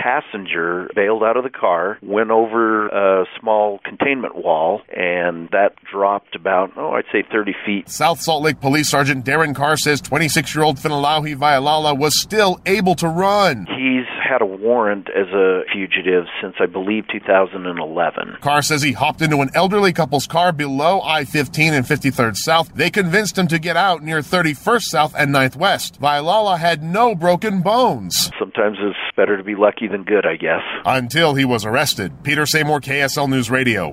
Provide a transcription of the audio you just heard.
passenger bailed out of the car, went over a small containment wall, and that dropped about, I'd say 30 feet. South Salt Lake Police Sergeant Darren Carr says 26-year-old Finalauhi Vaialala was still able to run. He's had a warrant as a fugitive since, I believe, 2011. Carr says he hopped into an elderly couple's car below I-15 and 53rd South. They convinced him to get out near 31st South and 9th West. Vaialala had no broken bones. Sometimes it's better to be lucky than good, I guess. Until he was arrested. Peter Seymour, KSL News Radio.